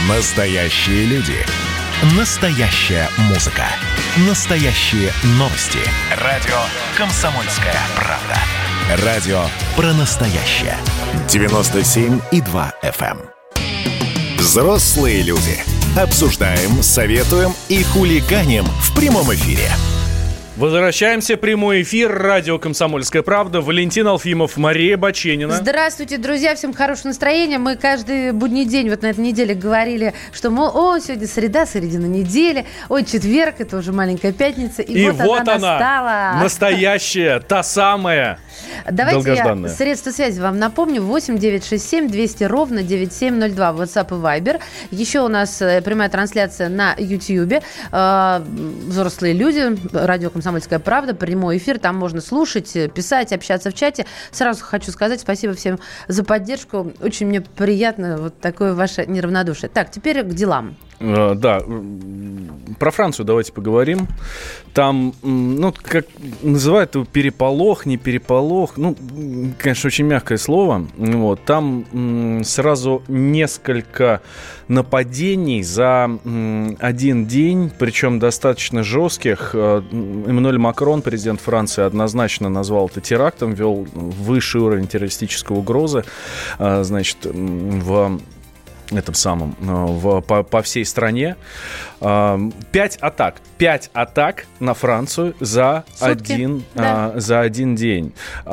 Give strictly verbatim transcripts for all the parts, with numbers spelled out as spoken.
Настоящие люди. Настоящая музыка. Настоящие новости. Радио «Комсомольская правда». Радио про настоящее. девяносто семь и два эф эм. Взрослые люди. Обсуждаем, советуем и хулиганим в прямом эфире. Возвращаемся. Прямой эфир. Радио «Комсомольская правда». Валентин Алфимов, Мария Баченина. Здравствуйте, друзья. Всем хорошего настроения. Мы каждый будний день вот на этой неделе говорили, что, мол, о, сегодня среда, середина недели. Ой, четверг, это уже маленькая пятница. И, И вот, вот она, она, настала. настоящая, та самая. Давайте я средства связи вам напомню. восемь девятьсот шестьдесят семь двести ровно девяносто семь ноль два. WhatsApp и Viber. Еще у нас прямая трансляция на YouTube. Взрослые люди. Радио «Комсомольская правда». Прямой эфир. Там можно слушать, писать, общаться в чате. Сразу хочу сказать спасибо всем за поддержку. Очень мне приятно вот такое ваше неравнодушие. Так, теперь к делам. Да, про Францию давайте поговорим. Там, ну, как называют его, переполох, не переполох. Ну, конечно, очень мягкое слово. Вот. Там сразу несколько нападений за один день, причем достаточно жестких. Эммануэль Макрон, президент Франции, однозначно назвал это терактом, ввел высший уровень террористической угрозы, значит, в этом самом, в, по, по всей стране. Пять атак. Пять атак на Францию за, один, да. а, за один день.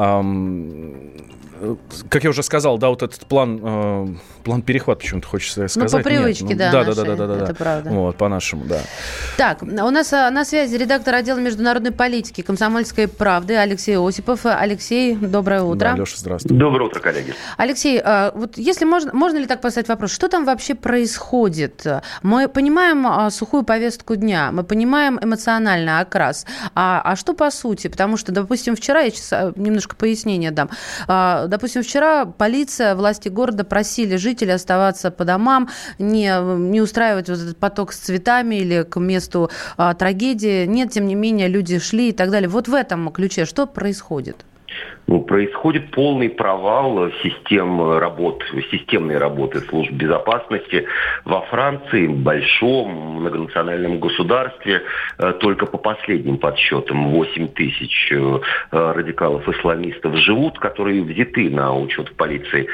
Как я уже сказал, да, вот этот план, э, план перехват, почему-то хочется сказать. Ну, по привычке, Нет, ну, да. Да, нашей, да, да, да, да, это правда. Вот, по-нашему, да. Так, у нас на связи редактор отдела международной политики «Комсомольской правды» Алексей Осипов. Алексей, доброе утро. Да, Леша, здравствуй. Доброе утро, коллеги. Алексей, вот если можно, можно ли так поставить вопрос, что там вообще происходит? Мы понимаем сухую повестку дня, мы понимаем эмоциональный окрас, а, а что по сути? Потому что, допустим, вчера, я сейчас немножко пояснения дам, допустим, вчера полиция, власти города просили жителей оставаться по домам, не, не устраивать вот этот поток с цветами или к месту а, трагедии. Нет, тем не менее, люди шли и так далее. Вот в этом ключе что происходит? Ну, происходит полный провал систем работ, системной работы служб безопасности во Франции, большом многонациональном государстве. Только по последним подсчетам восемь тысяч радикалов-исламистов живут, которые взяты на учет в полиции.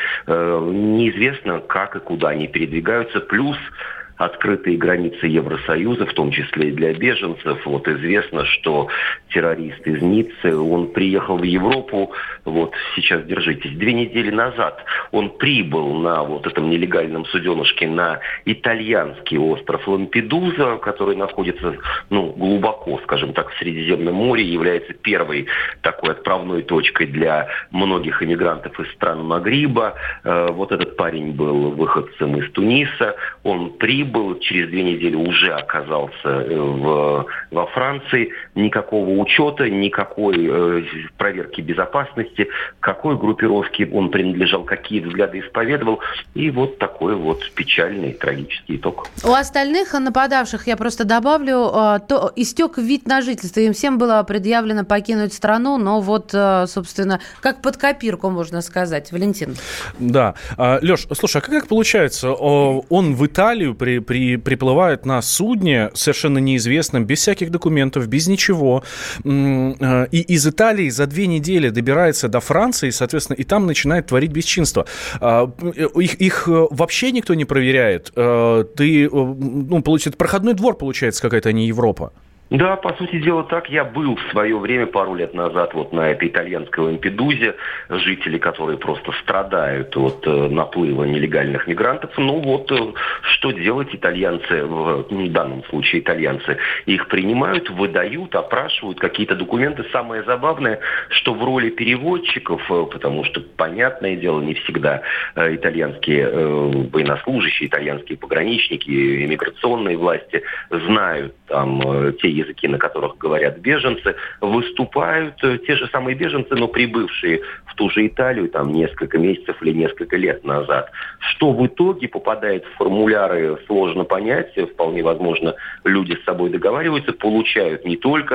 Неизвестно, как и куда они передвигаются. Плюс открытые границы Евросоюза, в том числе и для беженцев. Вот известно, что террорист из Ниццы, он приехал в Европу, вот сейчас держитесь, две недели назад он прибыл на вот этом нелегальном суденышке на итальянский остров Лампедуза, который находится, ну, глубоко, скажем так, в Средиземном море, является первой такой отправной точкой для многих иммигрантов из стран Магриба. Вот этот парень был выходцем из Туниса, он прибыл, был, через две недели уже оказался в, во Франции. Никакого учета, никакой э, проверки безопасности, какой группировке он принадлежал, какие взгляды исповедовал. И вот такой вот печальный, трагический итог. У остальных нападавших, я просто добавлю, э, то истек вид на жительство. Им всем было предъявлено покинуть страну, но вот, э, собственно, как под копирку, можно сказать. Валентин. Да. Леш, слушай, а как получается? Он в Италию при При, приплывает на судне совершенно неизвестном, без всяких документов, без ничего. И из Италии за две недели добирается до Франции, соответственно, и там начинает творить бесчинство. Их, их вообще никто не проверяет. Ты, ну, получается, проходной двор, получается, какая-то, а не Европа. Да, по сути дела так. Я был в свое время, пару лет назад, вот на этой итальянской Лампедузе, жители, которые просто страдают от э, наплыва нелегальных мигрантов. Ну вот, э, что делать итальянцы, в, в данном случае итальянцы, их принимают, выдают, опрашивают какие-то документы. Самое забавное, что в роли переводчиков, э, потому что, понятное дело, не всегда э, итальянские э, военнослужащие, итальянские пограничники, иммиграционные власти знают там э, те языки, на которых говорят беженцы, выступают те же самые беженцы, но прибывшие в ту же Италию там несколько месяцев или несколько лет назад. Что в итоге попадает в формуляры, сложно понять. Вполне возможно, люди с собой договариваются, получают не только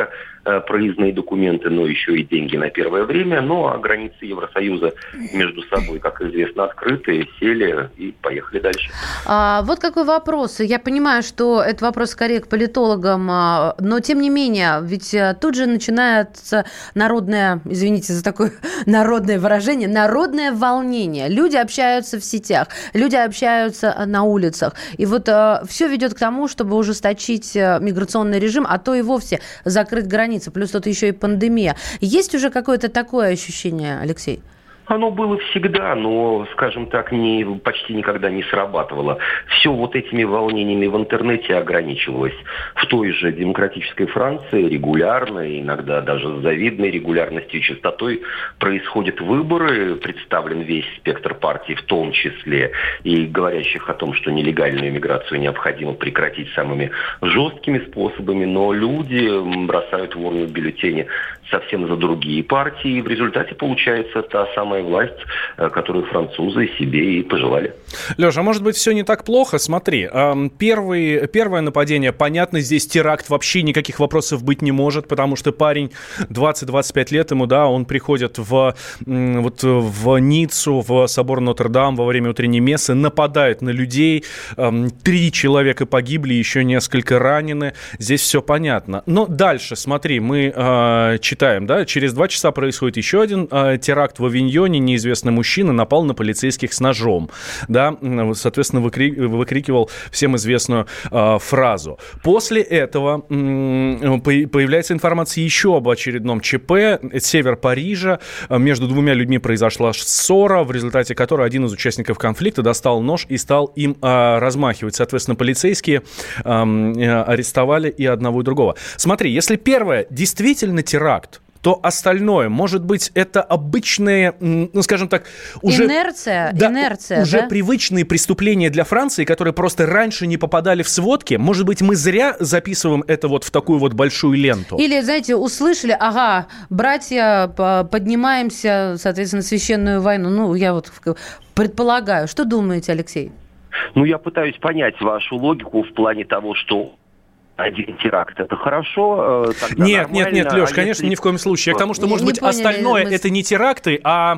проездные документы, но еще и деньги на первое время. Ну, а границы Евросоюза между собой, как известно, открыты, сели и поехали дальше. А, вот какой вопрос. Я понимаю, что это вопрос скорее к политологам, но тем не менее, ведь тут же начинается народное, извините за такое народное выражение, народное волнение. Люди общаются в сетях, люди общаются на улицах. И вот а, все ведет к тому, чтобы ужесточить миграционный режим, а то и вовсе закрыть границы. Плюс тут еще и пандемия. Есть уже какое-то такое ощущение, Алексей? Оно было всегда, но, скажем так, не, почти никогда не срабатывало. Все вот этими волнениями в интернете ограничивалось. В той же демократической Франции регулярно, иногда даже с завидной регулярностью и частотой происходят выборы, представлен весь спектр партий, в том числе и говорящих о том, что нелегальную миграцию необходимо прекратить самыми жесткими способами, но люди бросают в урну бюллетени совсем за другие партии, и в результате получается та самая власть, которую французы себе и пожелали. Леша, а может быть, все не так плохо? Смотри, первый, первое нападение, понятно, здесь теракт, вообще никаких вопросов быть не может, потому что парень двадцать-двадцать пять лет ему, да, он приходит в, вот, в Ниццу, в собор Нотр-Дам во время утренней мессы, нападает на людей, три человека погибли, еще несколько ранены, здесь все понятно. Но дальше, смотри, мы э, читаем, да, через два часа происходит еще один э, теракт в Авиньоне, неизвестный мужчина напал на полицейских с ножом, да, соответственно, выкри... выкрикивал всем известную э, фразу. После этого м- появляется информация еще об очередном ЧП, север Парижа, между двумя людьми произошла ссора, в результате которой один из участников конфликта достал нож и стал им э, размахивать. Соответственно, полицейские э, э, арестовали и одного, и другого. Смотри, если первое действительно теракт, то остальное, может быть, это обычные, ну, скажем так, уже... Инерция, да, инерция, уже да? привычные преступления для Франции, которые просто раньше не попадали в сводки. Может быть, мы зря записываем это вот в такую вот большую ленту? Или, знаете, услышали, ага, братья, поднимаемся, соответственно, на священную войну. Ну, я вот предполагаю. Что думаете, Алексей? Ну, я пытаюсь понять вашу логику в плане того, что один теракт — это хорошо, тогда Нет, нет, нет, Леш, а конечно, если... ни в коем случае. Я к тому, что, может не быть, поняли, остальное мы... это не теракты, а,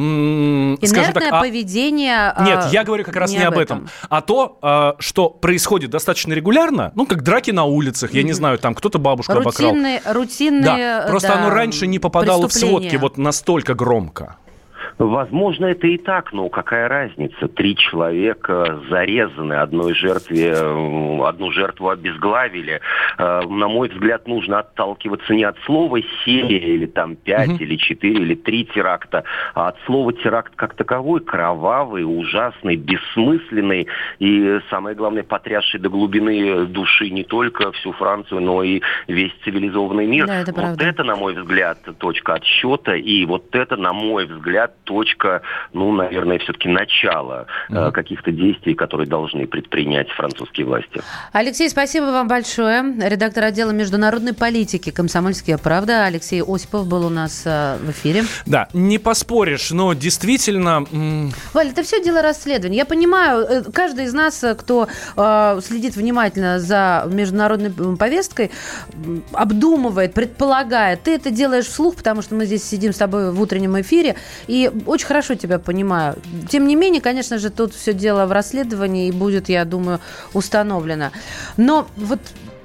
м- скажем так... Инертное поведение... А... Нет, я говорю как раз не, не об этом. этом, а то, а, что происходит достаточно регулярно, ну, как драки на улицах, я mm-hmm. не знаю, там кто-то бабушку рутинные, обокрал. Рутинные, да, просто да, оно раньше не попадало в сводки вот настолько громко. Возможно, это и так, но какая разница? Три человека зарезаны, одной жертве, одну жертву обезглавили. На мой взгляд, нужно отталкиваться не от слова «серия» или там пять, угу. или четыре, или три теракта, а от слова «теракт» как таковой, кровавый, ужасный, бессмысленный и, самое главное, потрясший до глубины души не только всю Францию, но и весь цивилизованный мир. Да, это вот правда. Это, на мой взгляд, точка отсчета, и вот это, на мой взгляд, точка, ну, наверное, все-таки начало mm-hmm. э, каких-то действий, которые должны предпринять французские власти. Алексей, спасибо вам большое. Редактор отдела международной политики «Комсомольская правда» Алексей Осипов был у нас э, в эфире. Да, не поспоришь, но действительно... М- Валя, это все дело расследования. Я понимаю, каждый из нас, кто э, следит внимательно за международной повесткой, обдумывает, предполагает. Ты это делаешь вслух, потому что мы здесь сидим с тобой в утреннем эфире, и очень хорошо тебя понимаю. Тем не менее, конечно же, тут все дело в расследовании и будет, я думаю, установлено. Но вот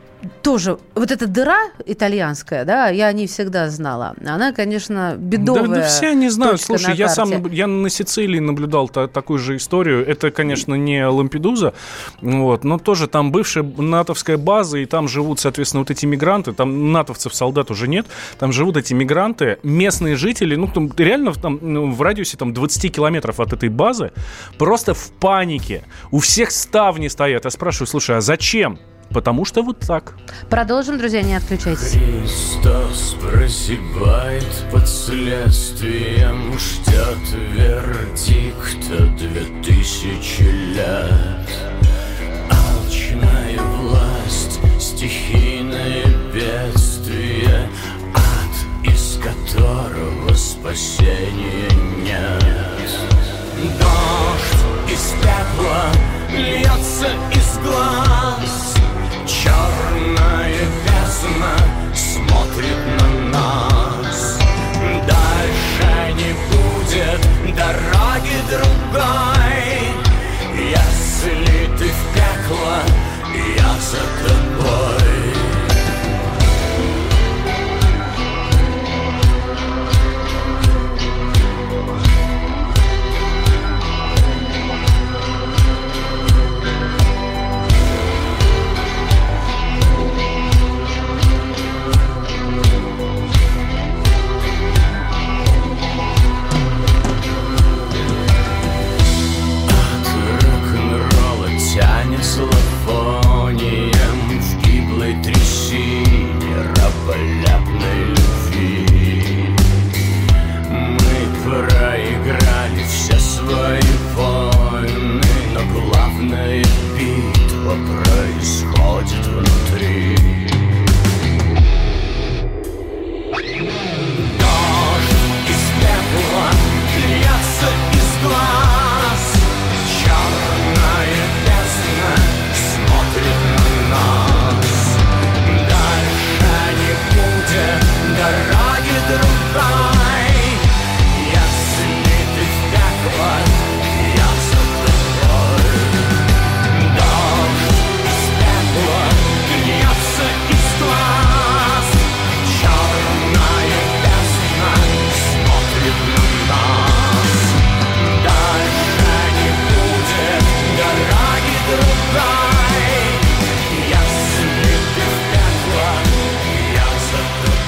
тоже вот эта дыра итальянская, да, я о ней всегда знала. Она, конечно, бедовая. Да, да все они знают. Слушай, я сам я на Сицилии наблюдал та, такую же историю. Это, конечно, не Лампедуза, вот, но тоже там бывшая натовская база, и там живут, соответственно, вот эти мигранты. Там натовцев, солдат уже нет. Там живут эти мигранты, местные жители, ну, там, реально там, ну, в радиусе там, двадцать километров от этой базы, просто в панике. У всех ставни стоят. Я спрашиваю, слушай, а зачем? Потому что вот так. Продолжим, друзья, не отключайтесь. Христос прозябает под следствием, ждет вердикта две тысячи лет. Алчная власть, стихийное бедствие, ад, из которого спасения нет. Дождь из пепла льется из глаз, черная бездна смотрит Стихийная битва происходит внутри. Дождь из пепла льется из глаз, черная бездна смотрит на нас. Дальше не будет дороги другой, если ты в пекло, я за тобой. Дождь из пепла льется из глаз, черная бездна смотрит на нас. Дальше не будет дороги другой, если ты в пекло, я за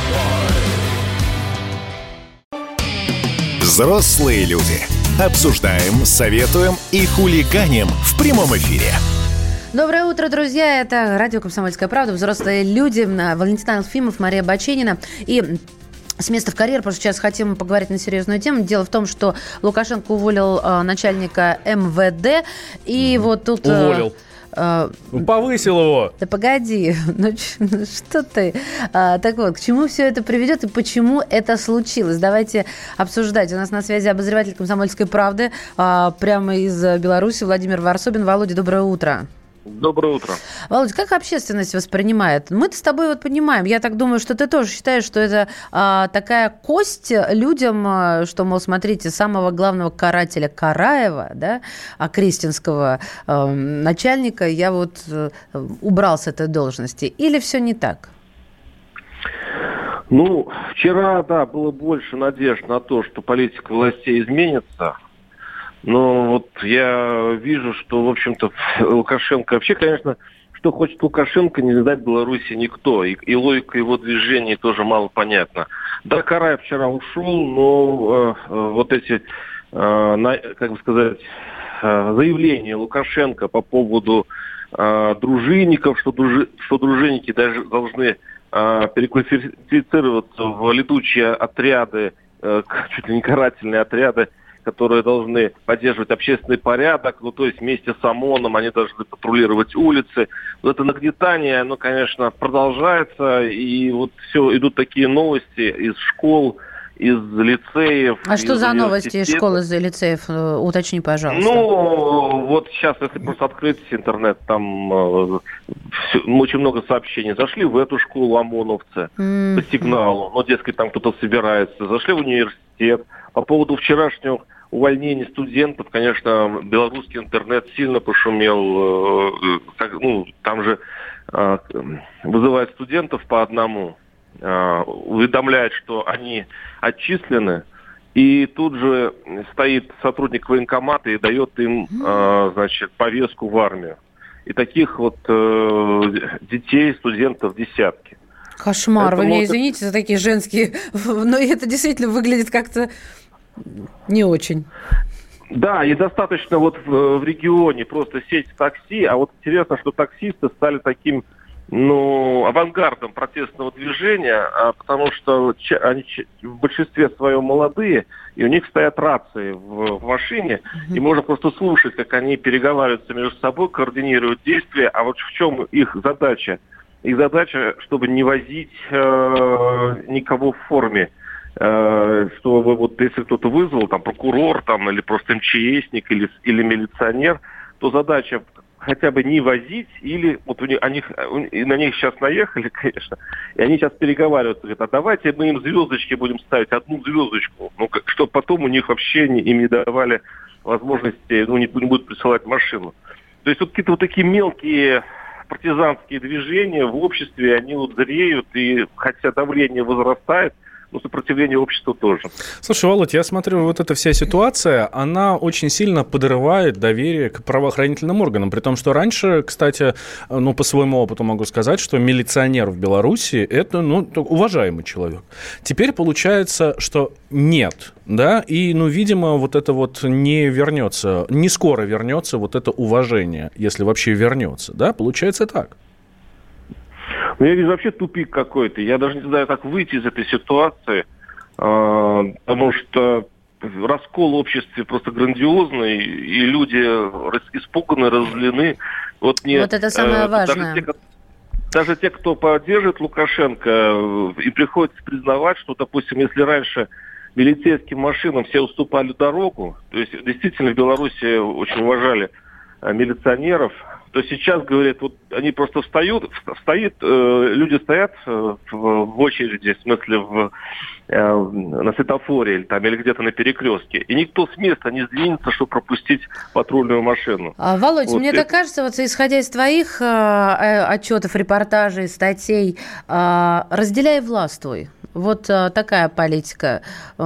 тобой. Взрослые люди. Обсуждаем, советуем и хулиганим в прямом эфире. Доброе утро, друзья. Это радио «Комсомольская правда». Взрослые люди. Валентин Алфимов, Мария Баченина. И с места в карьер, потому что сейчас хотим поговорить на серьезную тему. Дело в том, что Лукашенко уволил э, начальника эм вэ дэ. И mm-hmm. вот тут... Э, Уволил. э, Повысил его. Да погоди, ну, ч- ну что ты? А, так вот, к чему все это приведет и почему это случилось? Давайте обсуждать. У нас на связи обозреватель «Комсомольской правды» а, прямо из Беларуси Владимир Варсобин. Володя, доброе утро. Доброе утро. Володя, как общественность воспринимает? Мы-то с тобой вот понимаем, я так думаю, что ты тоже считаешь, что это а, такая кость людям, а, что, мол, смотрите, самого главного карателя Караева, да, окрестинского а, начальника, я вот а, убрал с этой должности. Или все не так? Ну, вчера, да, было больше надежд на то, что политика властей изменится. Но вот я вижу, что, в общем-то, Лукашенко... Вообще, конечно, что хочет Лукашенко, не дать Беларуси никто. И, и логика его движений тоже мало понятна. Да, Караев вчера ушел, но э, вот эти, э, на, как бы сказать, э, заявления Лукашенко по поводу э, дружинников, что, дружи, что дружинники даже должны э, переквалифицироваться в летучие отряды, э, чуть ли не карательные отряды, которые должны поддерживать общественный порядок, ну, то есть вместе с ОМОНом они должны патрулировать улицы. Вот это нагнетание, оно, конечно, продолжается, и вот все, идут такие новости из школ, из лицеев. А что за новости из школ, из лицеев? Уточни, пожалуйста. Ну, вот сейчас, если просто открыть интернет, там э, все, очень много сообщений. Зашли в эту школу ОМОНовцы mm-hmm. по сигналу, ну, дескать, там кто-то собирается. Зашли в университет. По поводу вчерашнего увольнения студентов, конечно, белорусский интернет сильно пошумел. Э, как, ну, там же э, вызывают студентов по одному, э, уведомляют, что они отчислены, и тут же стоит сотрудник военкомата и дает им, э, значит, повестку в армию. И таких вот э, детей, студентов десятки. Кошмар. Это Вы меня может... извините за такие женские, но это действительно выглядит как-то не очень. Да, и достаточно вот в, в регионе просто сесть в такси, а вот интересно, что таксисты стали таким, ну, авангардом протестного движения, а потому что они в большинстве своем молодые, и у них стоят рации в, в машине, mm-hmm. и можно просто слушать, как они переговариваются между собой, координируют действия, а вот в чем их задача? Их задача, чтобы не возить э, никого в форме. Э, чтобы вот если кто-то вызвал, там, прокурор, там, или просто эм че эсник, или, или милиционер, то задача хотя бы не возить, или вот у них, они, на них сейчас наехали, конечно, и они сейчас переговариваются, говорят, а давайте мы им звездочки будем ставить, одну звездочку, ну, как, чтобы потом у них вообще не, им не давали возможности, ну, не, не будут присылать машину. То есть вот какие-то вот такие мелкие партизанские движения в обществе, они вот зреют, и хотя давление возрастает, но сопротивление общества тоже. Слушай, Володь, я смотрю, вот эта вся ситуация, она очень сильно подрывает доверие к правоохранительным органам, при том, что раньше, кстати, ну, по своему опыту могу сказать, что милиционер в Беларуси – это, ну, уважаемый человек. Теперь получается, что нет, да, и, ну, видимо, вот это вот не вернется, не скоро вернется вот это уважение, если вообще вернется, да, получается так. Ну, я вижу вообще тупик какой-то. Я даже не знаю, как выйти из этой ситуации, потому что раскол в обществе просто грандиозный, и люди испуганы, разозлены. Вот, мне, вот это самое э, важное. Даже те, даже те, кто поддерживает Лукашенко, и приходится признавать, что, допустим, если раньше милицейским машинам все уступали дорогу, то есть действительно в Беларуси очень уважали милиционеров, то сейчас, говорят, вот они просто встают, встают, э, люди стоят э, в, в очереди, в смысле в, э, на светофоре или, там, или где-то на перекрестке, и никто с места не сдвинется, чтобы пропустить патрульную машину. А, Володь, вот мне это... так кажется, вот исходя из твоих э, отчетов, репортажей, статей, э, разделяй, властвуй. Вот а, такая политика.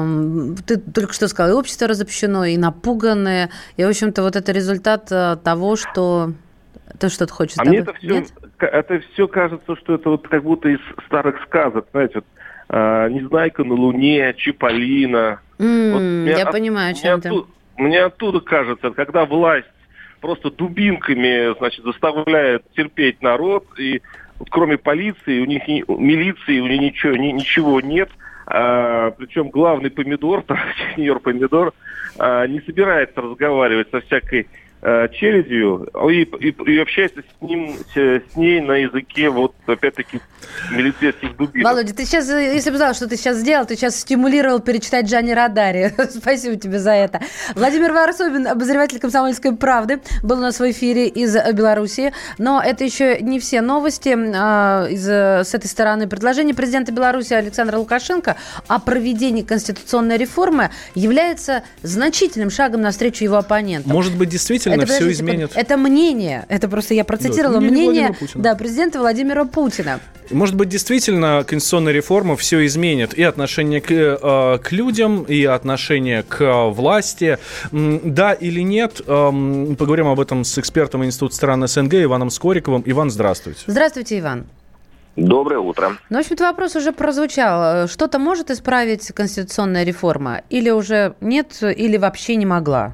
Ты только что сказала, и общество разобщено, и напуганное. И, в общем-то, вот это результат а, того, что... Ты что-то хочешь А добавить? мне это все, это все кажется, что это вот как будто из старых сказок. Знаете, вот, а, «Незнайка на Луне», «Чиполлино». Mm, вот я от, понимаю, о чем ты. Оттуда, мне оттуда кажется, когда власть просто дубинками, значит, заставляет терпеть народ, и вот кроме полиции, у них не, милиции, у них ничего, ни, ничего нет. А, причем главный помидор, сеньор помидор, а, не собирается разговаривать со всякой а, челядью и, и, и общается с ним, с, с ней на языке вот опять-таки милицейских дубинок. Володя, ты сейчас, если бы знал, что ты сейчас сделал, ты сейчас стимулировал перечитать Джанни Родари. Спасибо тебе за это. Владимир Варсобин, обозреватель «Комсомольской правды», был у нас в эфире из Беларуси. Но это еще не все новости из, с этой стороны. Предложение президента Беларуси Александра Лукашенко о проведении конституционной реформы является значительным шагом навстречу его оппонентам. Может быть, действительно это, все изменит? Это мнение, это просто я процитировала да, мнение, мнение да, президента Владимира Путина. Может быть, действительно конституционная реформа все изменит. И отношение к, э, к людям, и отношение к э, власти. Да или нет? Э, поговорим об этом с экспертом Института стран СНГ Иваном Скориковым. Иван, здравствуйте. Здравствуйте, Иван. Доброе утро. Ну, в общем-то, вопрос уже прозвучал. Что-то может исправить конституционная реформа? Или уже нет, или вообще не могла?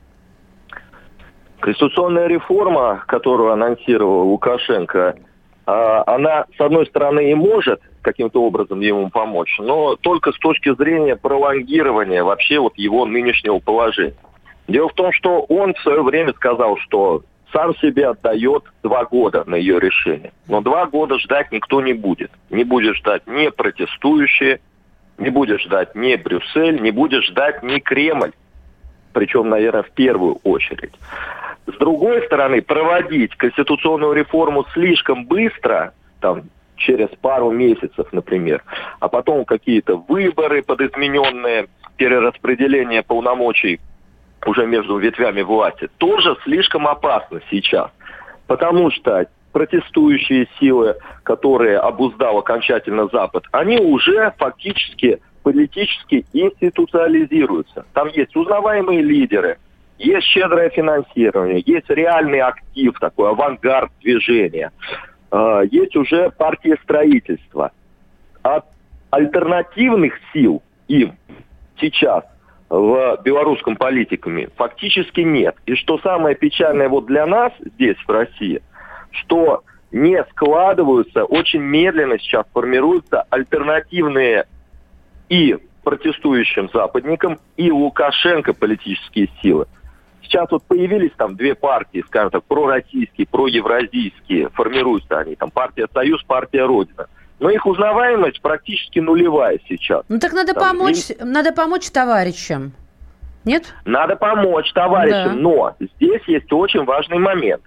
Конституционная реформа, которую анонсировал Лукашенко, она, с одной стороны, и может каким-то образом ему помочь, но только с точки зрения пролонгирования вообще вот его нынешнего положения. Дело в том, что он в свое время сказал, что сам себе отдает два года на ее решение. Но два года ждать никто не будет. Не будет ждать ни протестующие, не будет ждать ни Брюссель, не будет ждать ни Кремль. Причем, наверное, в первую очередь. С другой стороны, проводить конституционную реформу слишком быстро, там, через пару месяцев, например, а потом какие-то выборы подизмененные, перераспределение полномочий уже между ветвями власти, тоже слишком опасно сейчас. Потому что протестующие силы, которые обуздал окончательно Запад, они уже фактически политически институциализируются. Там есть узнаваемые лидеры, есть щедрое финансирование, есть реальный актив, такой авангард движения, есть уже партия строительства. От альтернативных сил им сейчас в белорусском политикуме фактически нет. И что самое печальное вот для нас здесь, в России, что не складываются, очень медленно сейчас формируются альтернативные и протестующим западникам, и Лукашенко политические силы. Сейчас вот появились там две партии, скажем так, пророссийские, проевразийские, формируются они, там партия «Союз», партия «Родина». Но их узнаваемость практически нулевая сейчас. Ну так надо там, помочь, им... надо помочь товарищам, нет? Надо помочь товарищам, да. Но здесь есть очень важный момент.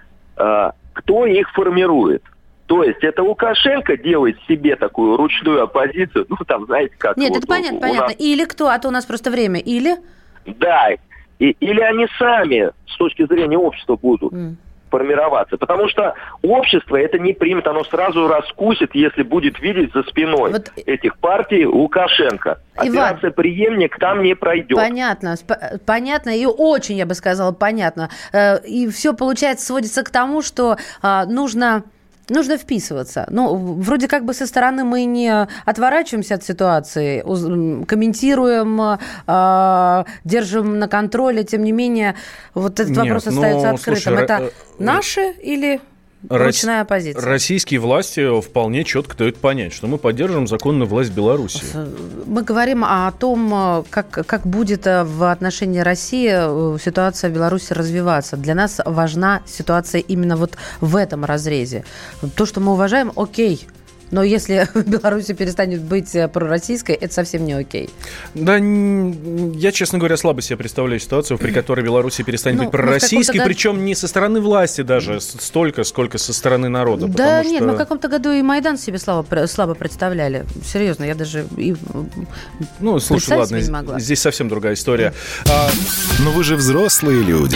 Кто их формирует? То есть это Лукашенко делает себе такую ручную оппозицию, ну там, знаете, как... Нет, вот это понятно, у, понятно. У нас... Или кто, а то у нас просто время, или... Да, и, или они сами с точки зрения общества будут mm. формироваться. Потому что общество это не примет, оно сразу раскусит, если будет видеть за спиной вот... этих партий Лукашенко. Операция Иван, преемник там не пройдет. Понятно, понятно и очень, я бы сказала, понятно. И все, получается, сводится к тому, что нужно... Нужно вписываться. Ну, вроде как бы со стороны мы не отворачиваемся от ситуации, комментируем, э, держим на контроле. Тем не менее, вот этот Нет, вопрос остается открытым. Слушай, Это э, наши или ручная оппозиция. Российские власти вполне четко дают понять, что мы поддерживаем законную власть Беларуси. Мы говорим о том, как, как будет в отношении России ситуация в Беларуси развиваться. Для нас важна ситуация именно вот в этом разрезе. То, что мы уважаем, окей. Но если Беларусь перестанет быть пророссийской, это совсем не окей. Да, я, честно говоря, слабо себе представляю ситуацию, при которой Беларусь перестанет ну, быть пророссийской, ну, причем году... не со стороны власти даже столько, сколько со стороны народа. Да нет, что... мы в каком-то году и Майдан себе слабо, слабо представляли. Серьезно, я даже и ну, слушай, ладно, не могла. Здесь совсем другая история. А... Но вы же взрослые люди.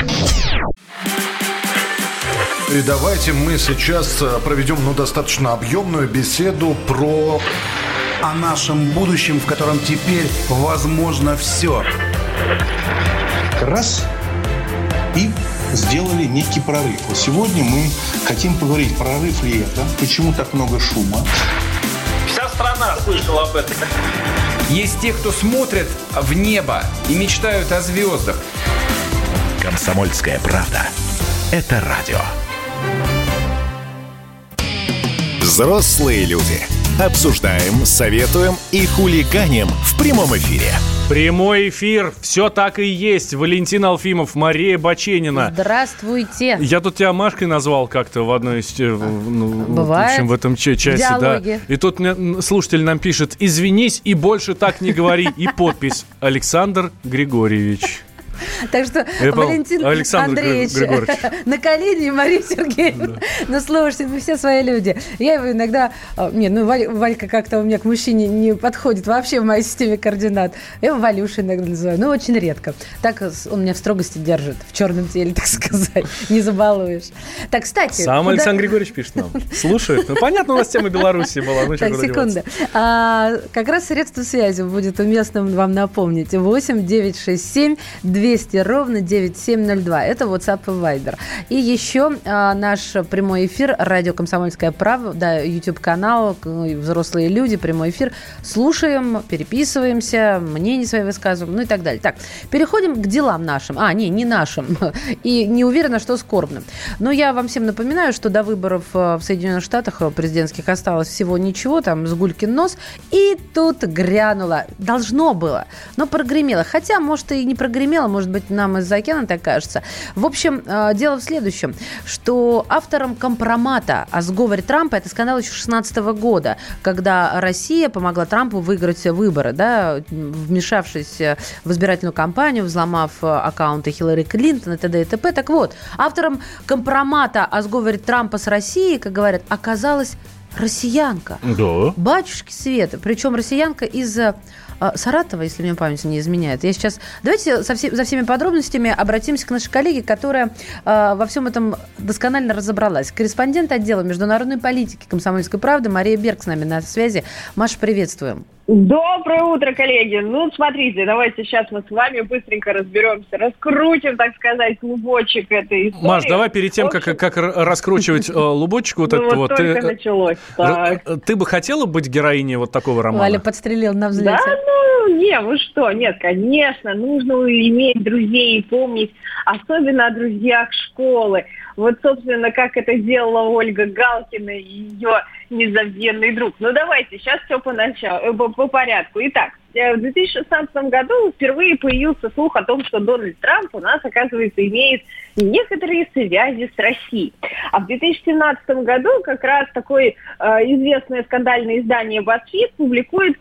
И давайте мы сейчас проведем ну, достаточно объемную беседу про... о нашем будущем, в котором теперь возможно все. Раз и сделали некий прорыв. Вот сегодня мы хотим поговорить, прорыв ли это, почему так много шума. Вся страна слышала об этом. Есть те, кто смотрят в небо и мечтают о звездах. «Комсомольская правда» — это радио. Взрослые люди. Обсуждаем, советуем и хулиганим в прямом эфире. Прямой эфир. Все так и есть. Валентин Алфимов, Мария Баченина. Здравствуйте. Я тут тебя Машкой назвал как-то в одной из... Ну, бывает. В общем, в этом часе, диалоги. Да. И тут мне слушатель нам пишет: извинись и больше так не говори. И подпись: Александр Григорьевич. Так что Я Валентин Александр Андреевич Григорьевич на колени, Мария Сергеевна. Да. Ну, слушайте, мы все свои люди. Я его иногда... Нет, ну, Валь, Валька как-то у меня к мужчине не подходит вообще в моей системе координат. Я его Валюша иногда называю, но очень редко. Так он меня в строгости держит, в черном теле, так сказать. Не забалуешь. Так, кстати... Сам куда... Александр Григорьевич пишет нам. Слушает. Ну, понятно, у нас тема Беларуси была. Ну, так, секунду. А, как раз средства связи будет уместно вам напомнить. восемь девятьсот шестьдесят семь двести ровно девяносто семь ноль два. Это WhatsApp и Viber. И еще а, наш прямой эфир, радио «Комсомольская правда», да, YouTube-канал «Взрослые люди», прямой эфир. Слушаем, переписываемся, мнения свои высказываем, ну и так далее. Так, переходим к делам нашим. А, не, не нашим. И не уверена, что скорбным. Но я вам всем напоминаю, что до выборов в Соединенных Штатах президентских осталось всего ничего, там, с гулькин нос. И тут грянуло. Должно было, но прогремело. Хотя, может, и не прогремело, может быть, нам из-за океана так кажется. В общем, дело в следующем, что автором компромата о сговоре Трампа, это скандал еще шестнадцатого года, когда Россия помогла Трампу выиграть выборы, да, вмешавшись в избирательную кампанию, взломав аккаунты Хиллари Клинтон и т.д. и т.п. Так вот, автором компромата о сговоре Трампа с Россией, как говорят, оказалась россиянка. Да. Батюшки Света. Причем россиянка из Саратова, если мне память не изменяет. Я сейчас... Давайте со все... за всеми подробностями обратимся к нашей коллеге, которая э, во всем этом досконально разобралась. Корреспондент отдела международной политики «Комсомольской правды» Мария Берг с нами на связи. Маша, приветствуем. Доброе утро, коллеги. Ну, смотрите, давайте сейчас мы с вами быстренько разберемся, раскрутим, так сказать, клубочек этой истории. Маш, давай перед тем, как, как раскручивать лубочек вот этот вот... только началось. Ты бы хотела быть героиней вот такого романа? Валя подстрелил на взлете. Да, ну, не, вы что, нет, конечно, нужно иметь друзей и помнить, особенно о друзьях школы. Вот, собственно, как это делала Ольга Галкина и ее незабвенный друг. Ну, давайте, сейчас все по, началу, по, по порядку. Итак, в две тысячи шестнадцатом году впервые появился слух о том, что Дональд Трамп у нас, оказывается, имеет некоторые связи с Россией. А в две тысячи семнадцатом году как раз такое э, известное скандальное издание BuzzFeed публикует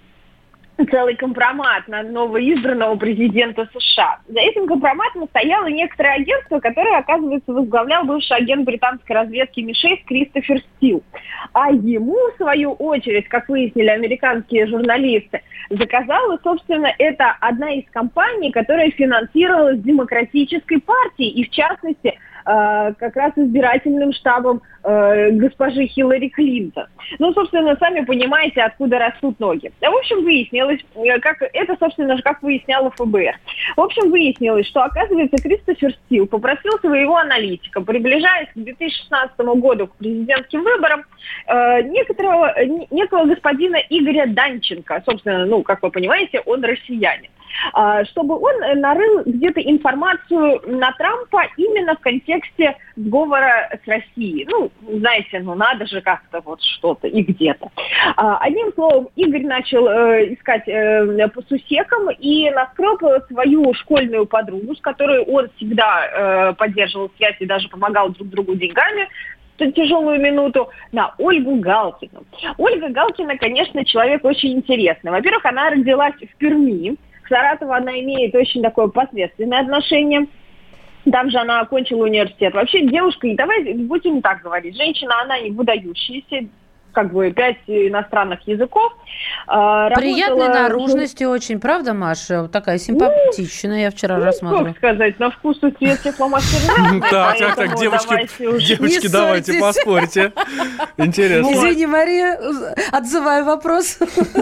целый компромат на новоизбранного президента США. За этим компроматом стояло некоторое агентство, которое, оказывается, возглавлял бывший агент британской разведки эм и шесть Кристофер Стил. А ему, в свою очередь, как выяснили американские журналисты, заказала, собственно, это одна из компаний, которая финансировалась демократической партией и, в частности, как раз избирательным штабом э, госпожи Хиллари Клинтон. Ну, собственно, сами понимаете, откуда растут ноги. В общем, выяснилось, как, это, собственно же, как выясняло эф бэ эр. В общем, выяснилось, что, оказывается, Кристофер Стил попросил своего аналитика, приближаясь к две тысячи шестнадцатому году к президентским выборам, э, некоторого, некого господина Игоря Данченко. Собственно, ну, как вы понимаете, он россиянин. Чтобы он нарыл где-то информацию на Трампа именно в контексте контексте сговора с Россией. Ну, знаете, ну надо же как-то вот что-то и где-то. А, одним словом, Игорь начал э, искать э, по сусекам и наскреб свою школьную подругу, с которой он всегда э, поддерживал связь и даже помогал друг другу деньгами в тяжелую минуту, на Ольгу Галкину. Ольга Галкина, конечно, человек очень интересный. Во-первых, она родилась в Перми. К Саратову она имеет очень такое посредственное отношение. Там же она окончила университет. Вообще девушка, и давай будем так говорить, женщина, она не выдающаяся, как бы пять иностранных языков. Приятной работала... наружности очень, правда, Маша? Такая симпатичная, ну, я вчера ну, рассматривала. Как сказать, на вкус и цвет тепломастера. Так, так, так, девочки, давайте поспорьте. Интересно. Извини, Мария, отзываю вопрос.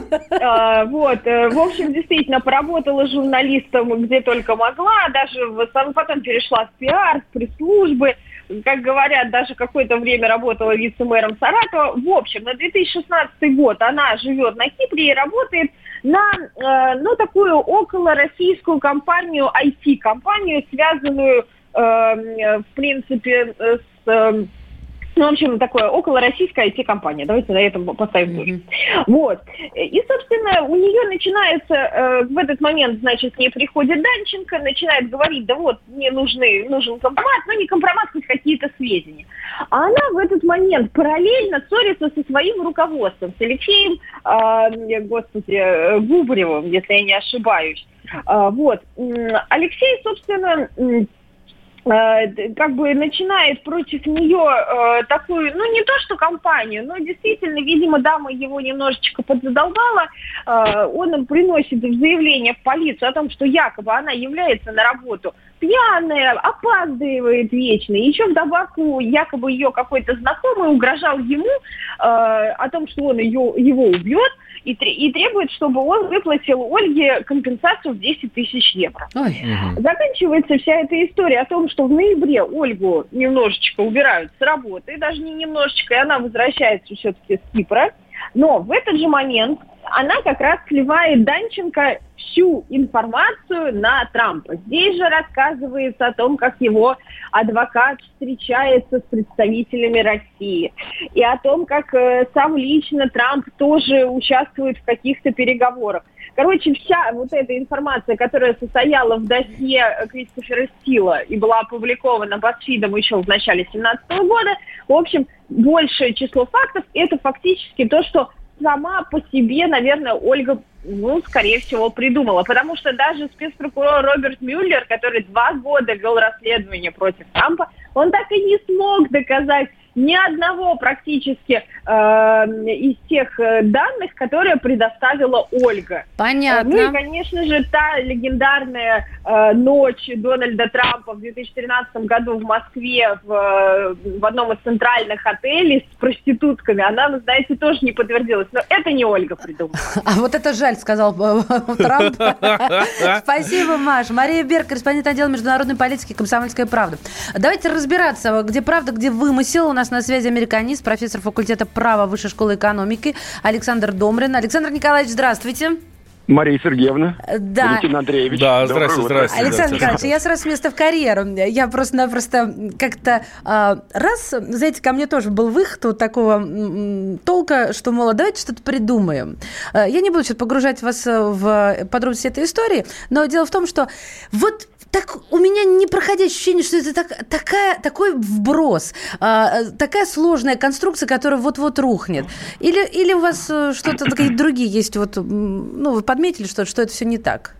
Вот, в общем, действительно, поработала журналистом где только могла, даже потом перешла в пиар, в пресс-службы. Как говорят, даже какое-то время работала вице-мэром Саратова. В общем, на две тысячи шестнадцатый год она живет на Кипре и работает на, э, ну, такую околороссийскую компанию, ай ти-компанию, связанную, э, в принципе, с... Э, Ну, в общем, такое околороссийская ай ти-компания. Давайте на этом поставим точку. Mm-hmm. Вот. И, собственно, у нее начинается, э, в этот момент, значит, к ней приходит Данченко, начинает говорить, да вот, мне нужны, нужен компромат, но не компромат, хоть какие-то сведения. А она в этот момент параллельно ссорится со своим руководством, с Алексеем, э, господи, Губаревым, если я не ошибаюсь. Э, вот. Алексей, собственно... как бы начинает против нее э, такую, ну не то что кампанию, но действительно, видимо, дама его немножечко подзадолбала. Э, он приносит заявление в полицию о том, что якобы она является на работу пьяная, опаздывает вечно. Еще вдобавок якобы ее какой-то знакомый угрожал ему э, о том, что он ее, его убьет. И, и требует, чтобы он выплатил Ольге компенсацию в десять тысяч евро. Ой. Заканчивается вся эта история о том, что в ноябре Ольгу немножечко убирают с работы, даже не немножечко, и она возвращается все-таки с Кипра. Но в этот же момент она как раз сливает Данченко всю информацию на Трампа. Здесь же рассказывается о том, как его адвокат встречается с представителями России. И о том, как э, сам лично Трамп тоже участвует в каких-то переговорах. Короче, вся вот эта информация, которая состояла в досье Кристофера Стила и была опубликована BuzzFeed еще в начале две тысячи семнадцатого года, в общем, большее число фактов – это фактически то, что сама по себе, наверное, Ольга, ну, скорее всего, придумала. Потому что даже спецпрокурор Роберт Мюллер, который два года вел расследование против Трампа, он так и не смог доказать ни одного практически э, из тех данных, которые предоставила Ольга. Понятно. Ну и, конечно же, та легендарная э, ночь Дональда Трампа в две тысячи тринадцатом году в Москве в, в одном из центральных отелей с проститутками, она, вы знаете, тоже не подтвердилась. Но это не Ольга придумала. А вот это жаль, сказал Трамп. Спасибо, Маш. Мария Берг, корреспондент отдела международной политики «Комсомольская правда». Давайте разбираться, где правда, где вымысел. У нас на связи американист, профессор факультета права Высшей школы экономики Александр Домрин. Александр Николаевич, здравствуйте. Мария Сергеевна. Да. Валентин Андреевич. Да, здравствуйте, здравствуйте. Александр Николаевич, я сразу с места в карьеру. Я просто-напросто как-то э, раз, знаете, ко мне тоже был выход вот такого м- толка, что, мол, давайте что-то придумаем. Э, я не буду сейчас погружать вас в подробности этой истории, но дело в том, что вот так у меня не проходит ощущение, что это так, такая, такой вброс, э, такая сложная конструкция, которая вот-вот рухнет. Или, или у вас что-то, какие-то другие есть, вот, ну, вы подметили, что, что это все не так?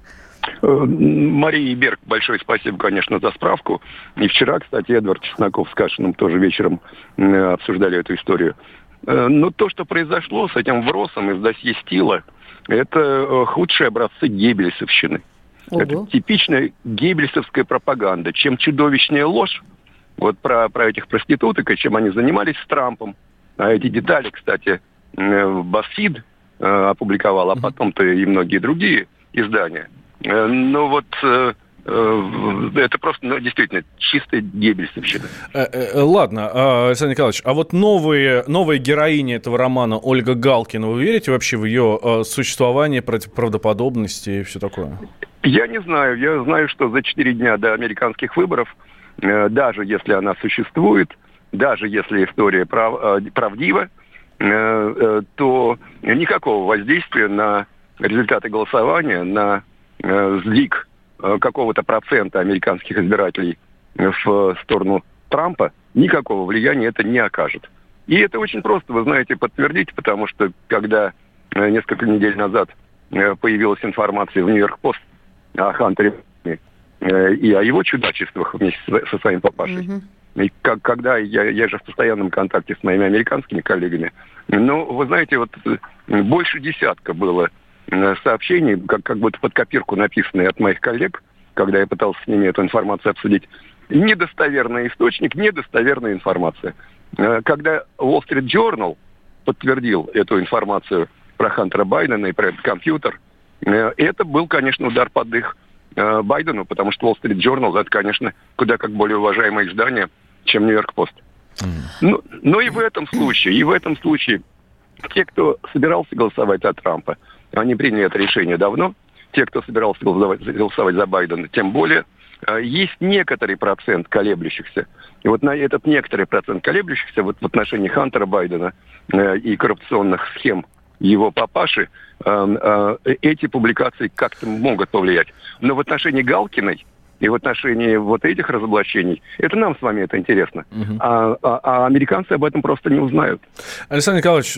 Марии Берг, большое спасибо, конечно, за справку. И вчера, кстати, Эдвард Чесноков с Кашиным тоже вечером обсуждали эту историю. Но то, что произошло с этим вбросом из досье Стила, это худшие образцы геббельсовщины. Ого. Это типичная геббельсовская пропаганда. Чем чудовищнее ложь, вот про, про этих проституток, и чем они занимались с Трампом. А эти детали, кстати, BuzzFeed опубликовал, а потом-то и многие другие издания. Но вот это просто, ну, действительно, чистая геббельсовщина. Ладно, Александр Николаевич, а вот новые, новая героиня этого романа Ольга Галкина, вы верите вообще в ее существование, правдоподобности и все такое? Я не знаю. Я знаю, что за четыре дня до американских выборов э, даже если она существует, даже если история прав, э, правдива, э, э, то никакого воздействия на результаты голосования, на э, сдвиг э, какого-то процента американских избирателей в сторону Трампа, никакого влияния это не окажет. И это очень просто, вы знаете, подтвердить, потому что когда э, несколько недель назад э, появилась информация в Нью-Йорк-Пост о Хантере э, и о его чудачествах вместе со, со своим папашей, mm-hmm. и как, когда я, я же в постоянном контакте с моими американскими коллегами, ну, вы знаете, вот больше десятка было э, сообщений, как, как будто под копирку написанные от моих коллег, когда я пытался с ними эту информацию обсудить. Недостоверный источник, недостоверная информация. Когда Wall Street Journal подтвердил эту информацию про Хантера Байдена и про этот компьютер, это был, конечно, удар под дых Байдену, потому что Wall Street Journal это, конечно, куда как более уважаемое издание, чем Нью-Йорк Пост. Mm. Ну, но и в этом случае, и в этом случае те, кто собирался голосовать за Трампа, они приняли это решение давно. Те, кто собирался голосовать, голосовать за Байдена, тем более. Есть некоторый процент колеблющихся. И вот на этот некоторый процент колеблющихся вот в отношении Хантера Байдена э, и коррупционных схем его папаши э, э, эти публикации как-то могут повлиять. Но в отношении Галкиной и в отношении вот этих разоблачений, это нам с вами это интересно. Uh-huh. А, а, а американцы об этом просто не узнают. Александр Николаевич,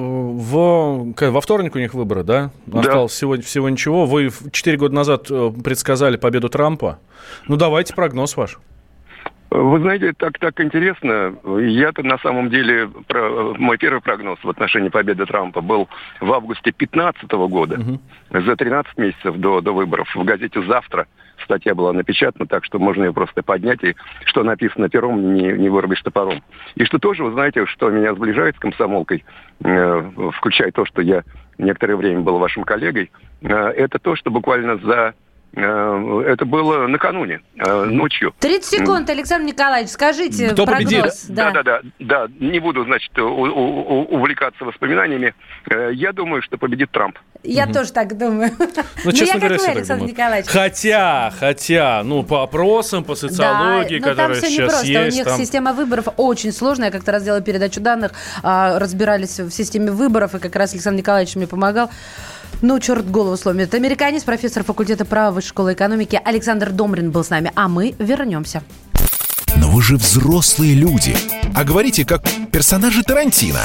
в, во вторник у них выборы, да? Осталось да. всего, всего ничего. Вы четыре года назад предсказали победу Трампа. Ну, давайте прогноз ваш. Вы знаете, так, так интересно. Я-то на самом деле, про, мой первый прогноз в отношении победы Трампа был в августе две тысячи пятнадцатого года, uh-huh. за тринадцать месяцев до, до выборов. В газете «Завтра» статья была напечатана, так что можно ее просто поднять, и что написано пером, не, не вырубишь топором. И что тоже, вы знаете, что меня сближает с комсомолкой, э, включая то, что я некоторое время был вашим коллегой, э, это то, что буквально за... Это было накануне, ночью. тридцать секунд, Александр Николаевич, скажите Кто прогноз. Да. Да, да, да, да. Не буду, значит, у- у- увлекаться воспоминаниями. Я думаю, что победит Трамп. Я угу. тоже так думаю. Ну, честно я говоря, как вы, все Александр так Николаевич. Хотя, хотя, ну, по опросам, по социологии, да, которая там все сейчас непросто. есть. У них там... система выборов очень сложная. Я как-то раз делала передачу данных, разбирались в системе выборов, и как раз Александр Николаевич мне помогал. Ну, черт голову сломит. Американец, профессор факультета права Высшей школы экономики Александр Домрин был с нами. А мы вернемся. Но вы же взрослые люди. А говорите, как персонажи Тарантино.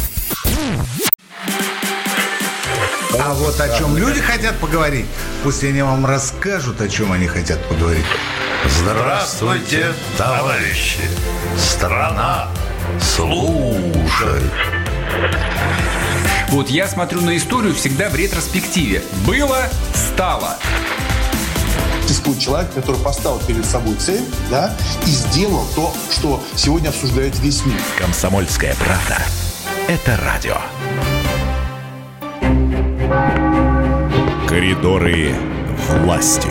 А вот о чем люди хотят поговорить, пусть они вам расскажут, о чем они хотят поговорить. Здравствуйте, товарищи! Страна слушает. Вот я смотрю на историю всегда в ретроспективе. Было, стало. Существует человек, который поставил перед собой цель, да, и сделал то, что сегодня обсуждает весь мир. Комсомольская правда. Это радио. Коридоры власти.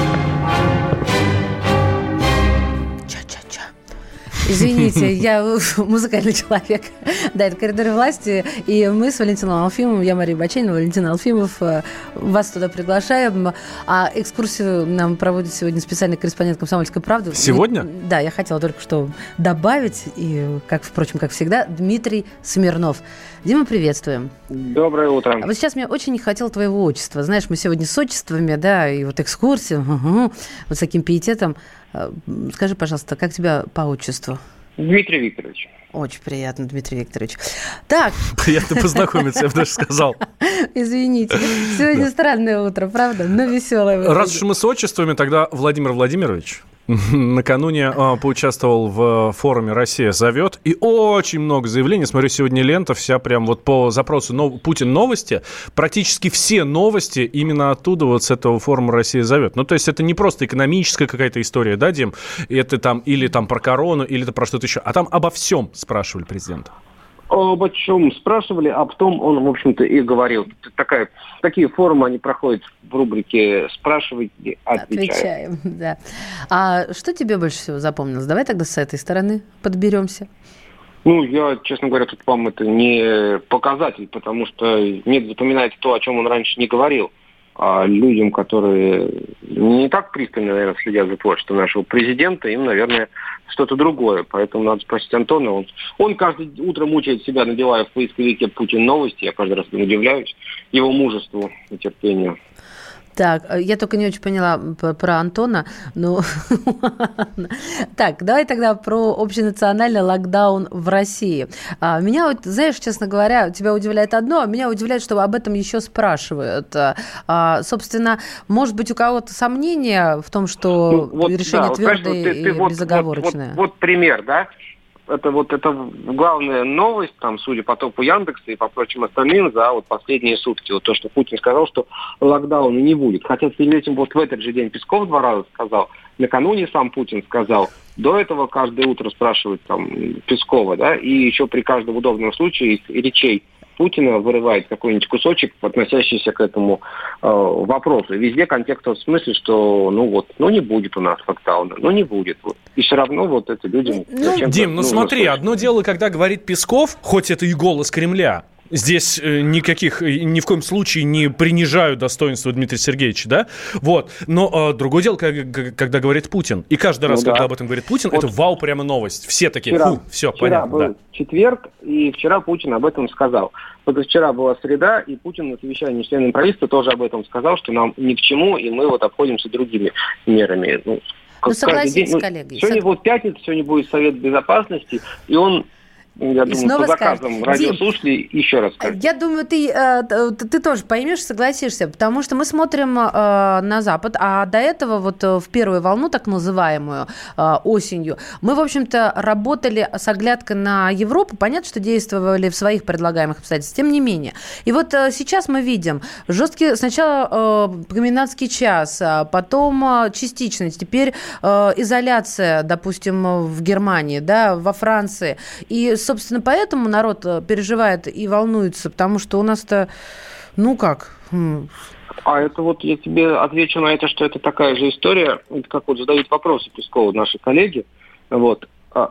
Извините, я музыкальный человек. Да, это «Коридоры власти». И мы с Валентином Алфимовым, я Мария Баченина, Валентин Алфимов, вас туда приглашаем. А экскурсию нам проводит сегодня специальный корреспондент «Комсомольской правды». Сегодня? И, да, я хотела только что добавить, и, как, впрочем, как всегда, Дмитрий Смирнов. Дима, приветствуем. Доброе утро. А вот сейчас мне очень не хотел твоего отчества. Знаешь, мы сегодня с отчествами, да, и вот экскурсия, угу, вот с таким пиететом. Скажи, пожалуйста, как тебя по отчеству? Дмитрий Викторович. Очень приятно, Дмитрий Викторович. Так. Приятно познакомиться, я бы даже сказал. Извините. Сегодня странное утро, правда? Но веселое. Раз уж мы с отчествами, тогда Владимир Владимирович накануне э, поучаствовал в форуме «Россия зовет». И очень много заявлений. Смотрю, сегодня лента вся прям вот по запросу нов... «Путин новости». Практически все новости именно оттуда, вот с этого форума «Россия зовет». Ну, то есть это не просто экономическая какая-то история, да, Дим? Это там или там про корону, или это про что-то еще. А там обо всем спрашивали президента. Обо чем спрашивали, а потом он, в общем-то, и говорил. Такая, такие форумы, они проходят в рубрике «Спрашивайте, отвечаем». Отвечаем, да. А что тебе больше всего запомнилось? Давай тогда с этой стороны подберемся. Ну, я, честно говоря, тут вам это не показатель, потому что нет, запоминать то, о чем он раньше не говорил. А людям, которые не так пристально, наверное, следят за творчеством нашего президента, им, наверное, что-то другое. Поэтому надо спросить Антона. Он, он каждое утро мучает себя, надевая в поисковике «Путин новости». Я каждый раз удивляюсь его мужеству и терпению. Так, я только не очень поняла про Антона. Ну, так, давай тогда про общенациональный локдаун в России. Меня, вот, знаешь, честно говоря, тебя удивляет одно, а меня удивляет, что об этом еще спрашивают. Собственно, может быть, у кого-то сомнения в том, что ну, вот, решение да, твердое вот, и вот, безоговорочное? Вот, вот, вот пример, да? Это вот это главная новость, там, судя по топу Яндекса и по прочим остальным, за вот последние сутки. Вот то, что Путин сказал, что локдауна не будет. Хотя перед этим вот в этот же день Песков два раза сказал, накануне сам Путин сказал, до этого каждое утро спрашивают там Пескова, да, и еще при каждом удобном случае из речей Путина вырывает какой-нибудь кусочек, относящийся к этому э, вопросу. Везде контекст в смысле, что ну вот, ну не будет у нас локдауна, ну не будет. Вот. И все равно вот это людям... Ну, Дим, ну смотри, слышать. Одно дело, когда говорит Песков, хоть это и голос Кремля, здесь э, никаких, ни в коем случае не принижаю достоинства Дмитрия Сергеевича, да? Вот. Но э, другое дело, когда, когда говорит Путин. И каждый раз, ну, когда да. об этом говорит Путин, вот. Это вау, прямо новость. Все такие, вчера, фу, все, вчера понятно. Был да. четверг, и вчера Путин об этом сказал. Вчера была среда, и Путин на совещании с членами правительства тоже об этом сказал, что нам ни к чему, и мы вот обходимся другими мерами. Ну, ну согласитесь, день, коллеги. Сегодня Сог... будет пятница, сегодня будет Совет Безопасности, и он... Я и думаю, по заказам радиослушателей еще раз скажет. Я думаю, ты, ты, ты тоже поймешь, согласишься, потому что мы смотрим на Запад, а до этого вот в первую волну, так называемую, осенью, мы, в общем-то, работали с оглядкой на Европу. Понятно, что действовали в своих предлагаемых обстоятельствах, тем не менее. И вот сейчас мы видим жесткий сначала комендантский час, потом частичность, теперь изоляция, допустим, в Германии, да, во Франции. И собственно, поэтому народ переживает и волнуется, потому что у нас-то, ну как... А это вот я тебе отвечу на это, что это такая же история, как вот задают вопросы Пескову наши коллеги. Вот.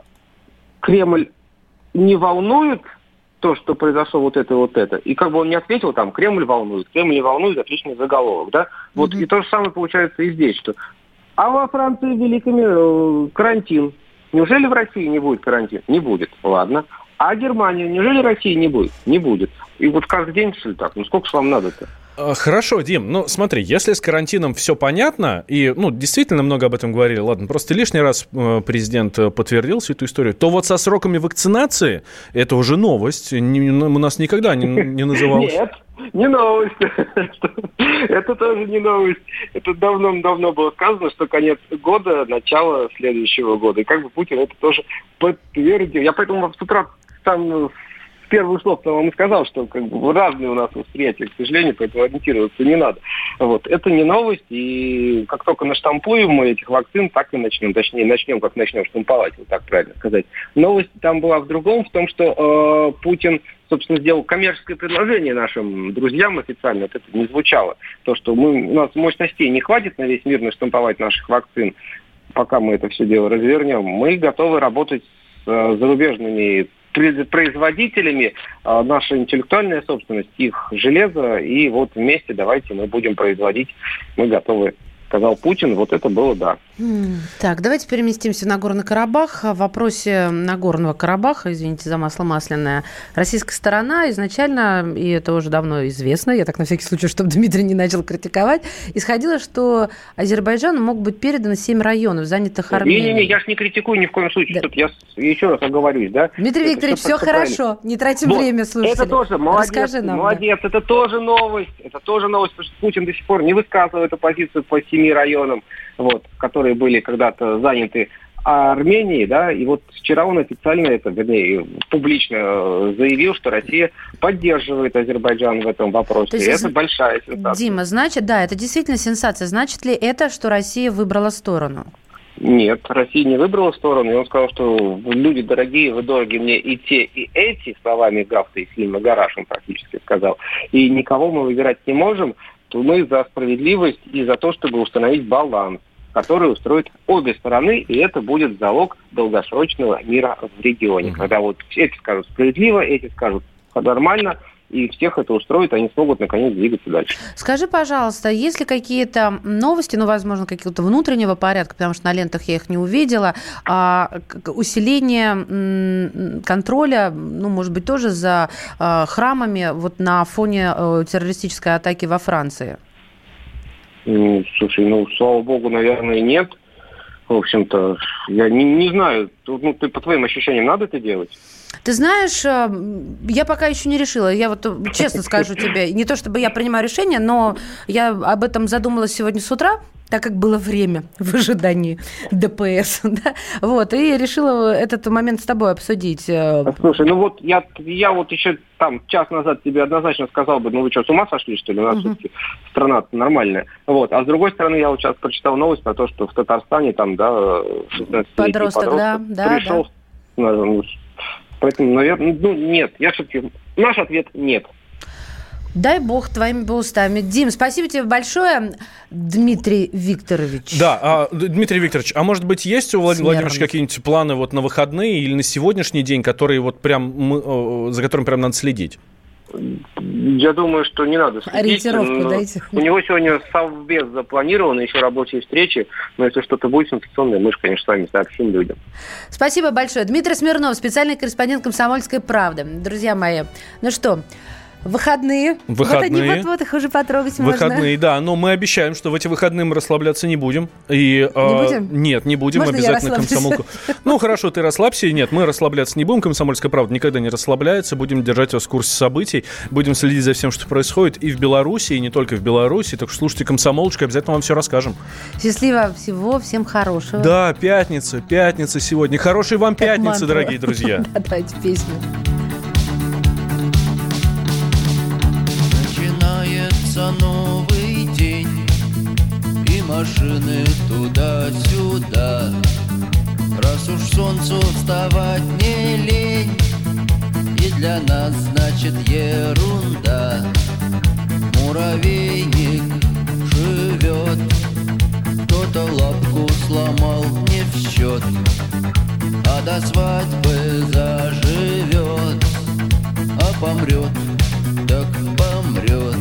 Кремль не волнует то, что произошло вот это вот это. И как бы он не ответил, там, Кремль волнует, Кремль не волнует, отличный заголовок, да? Вот mm-hmm. и то же самое получается и здесь, что... А во Франции великими карантин. Неужели в России не будет карантина? Не будет. Ладно. А Германия? Неужели России не будет? Не будет. И вот каждый день, что ли, так? Ну, сколько же вам надо-то? Хорошо, Дим, ну смотри, если с карантином все понятно, и, ну, действительно много об этом говорили, ладно, просто лишний раз президент подтвердил всю эту историю, то вот со сроками вакцинации это уже новость, не, у нас никогда не, не называлось. Нет, не новость. Это тоже не новость. Это давно-давно было сказано, что конец года, начало следующего года. И как бы Путин это тоже подтвердил. Я поэтому с утра там... Первый слов вам и сказал, что как бы разные у нас восприятия, к сожалению, поэтому ориентироваться не надо. Вот. Это не новость, и как только наштампуем мы этих вакцин, так и начнем. Точнее, начнем, как начнем штамповать, вот так правильно сказать. Новость там была в другом, в том, что э, Путин, собственно, сделал коммерческое предложение нашим друзьям официально. Вот это не звучало. То, что мы, у нас мощностей не хватит на весь мир наштамповать наших вакцин, пока мы это все дело развернем. Мы готовы работать с э, зарубежными производителями, а, наша интеллектуальная собственность, их железо, и вот вместе давайте мы будем производить, мы готовы, сказал Путин, вот это было да. Так, давайте переместимся в Нагорный Карабах. В вопросе Нагорного Карабаха, извините за масло масляное, российская сторона изначально, и это уже давно известно, я так на всякий случай, чтобы Дмитрий не начал критиковать, исходило, что Азербайджану могут быть переданы семь районов, занятых Арменией. Не-не-не, я же не критикую ни в коем случае, да. Я еще раз оговорюсь, да? Дмитрий это Викторович, все, все хорошо, правильно. Не тратим вот. Время, слушатели. Это тоже, молодец, Расскажи нам, молодец, да. Это тоже новость, это тоже новость, потому что Путин до сих пор не высказывает оппозицию по семи районам, вот, которые были когда-то заняты Арменией, да, и вот вчера он официально это, вернее, публично заявил, что Россия поддерживает Азербайджан в этом вопросе. Есть, и это большая сенсация. Дима, значит, да, это действительно сенсация. Значит ли это, что Россия выбрала сторону? Нет, Россия не выбрала сторону, и он сказал, что люди дорогие, вы дороги мне и те, и эти, словами Гафта из фильма «Гараж» он практически сказал, и никого мы выбирать не можем, то мы за справедливость и за то, чтобы установить баланс, который устроит обе стороны, и это будет залог долгосрочного мира в регионе. Mm-hmm. Когда вот эти скажут справедливо, эти скажут нормально, и всех это устроит, они смогут наконец двигаться дальше. Скажи, пожалуйста, есть ли какие-то новости, ну, возможно, какого-то внутреннего порядка, потому что на лентах я их не увидела, а, усиление контроля, ну, может быть, тоже за а, храмами вот на фоне а, террористической атаки во Франции? Ну, слушай, ну, слава богу, наверное, нет. В общем-то, я не, не знаю, ну, ты по твоим ощущениям надо это делать? Ты знаешь, я пока еще не решила. Я вот честно скажу тебе, не то чтобы я принимаю решение, но я об этом задумалась сегодня с утра, так как было время в ожидании ДПС. Да? Вот, и решила этот момент с тобой обсудить. Слушай, ну вот я, я вот еще там час назад тебе однозначно сказал бы, ну вы что, с ума сошли, что ли? У нас uh-huh. все-таки страна нормальная. Вот. А с другой стороны, я вот сейчас прочитал новость про то, что в Татарстане там, да, шестнадцатилетний подросток, подросток да, пришел. Да, да. Поэтому, наверное, ну нет, я все-таки... Наш ответ нет. Дай бог твоими бы устами. Дим, спасибо тебе большое, Дмитрий Викторович. Да, а, Дмитрий Викторович, а может быть есть у Владимира Владимировича какие-нибудь планы вот на выходные или на сегодняшний день, которые вот прям мы, за которым прям надо следить? Я думаю, что не надо следить. Ориентировку дайте. У него сегодня совбез запланированы, еще рабочие встречи, но если что-то будет сенсационное, мы же, конечно, с вами сообщим людям. Спасибо большое. Дмитрий Смирнов, специальный корреспондент «Комсомольской правды». Друзья мои, ну что... Выходные. Выходные. Вот они вот-вот их уже потрогать Выходные, можно. Выходные, да. Но мы обещаем, что в эти выходные мы расслабляться не будем. И, не э, будем? Нет, не будем. Можно обязательно комсомолку. Ну, хорошо, ты расслабься. Нет, мы расслабляться не будем. «Комсомольская правда» никогда не расслабляется. Будем держать вас в курсе событий. Будем следить за всем, что происходит и в Беларуси, и не только в Беларуси. Так что слушайте «Комсомолочку», обязательно вам все расскажем. Счастливо всего, всем хорошего. Да, пятница, пятница сегодня. Хорошей вам как пятницы, мантру. Дорогие друзья. Да, давайте песню. Новый день, и машины туда-сюда. Раз уж солнцу вставать не лень, и для нас значит ерунда. Муравейник живет, кто-то лапку сломал не в счет, а до свадьбы заживет, а помрет, так помрет.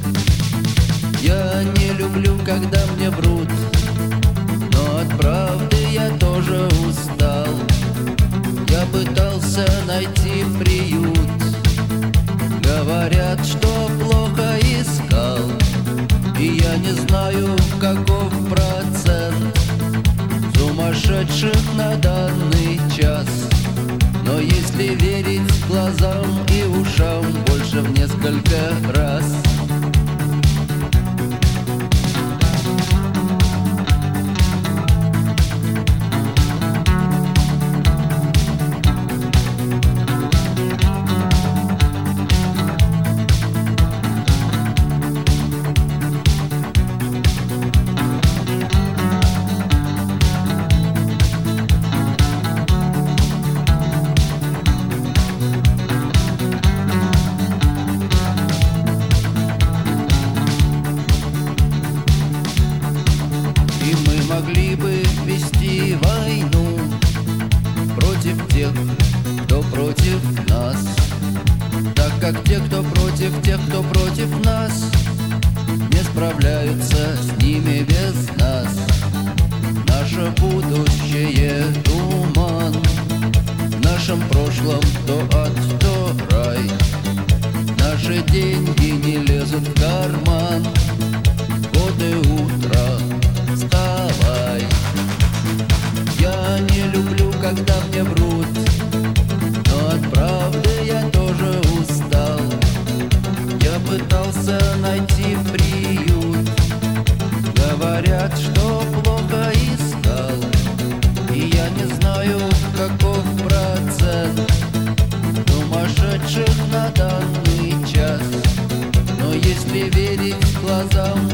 Я не люблю, когда мне врут, но от правды я тоже устал. Я пытался найти приют, говорят, что плохо искал, и я не знаю, каков процент сумасшедших на данный час. Но если верить глазам и ушам, больше в несколько раз. Могли бы вести войну против тех, кто против нас, так как те, кто против тех, кто против нас, не справляются с ними без нас. Наше будущее туман, в нашем прошлом то ад, то рай. Наши деньги не лезут в карман, годы утра. Вставай. Я не люблю, когда мне врут, но от правды я тоже устал. Я пытался найти приют, говорят, что плохо искал, и я не знаю, каков процент сумасшедших на данный час. Но если верить глазам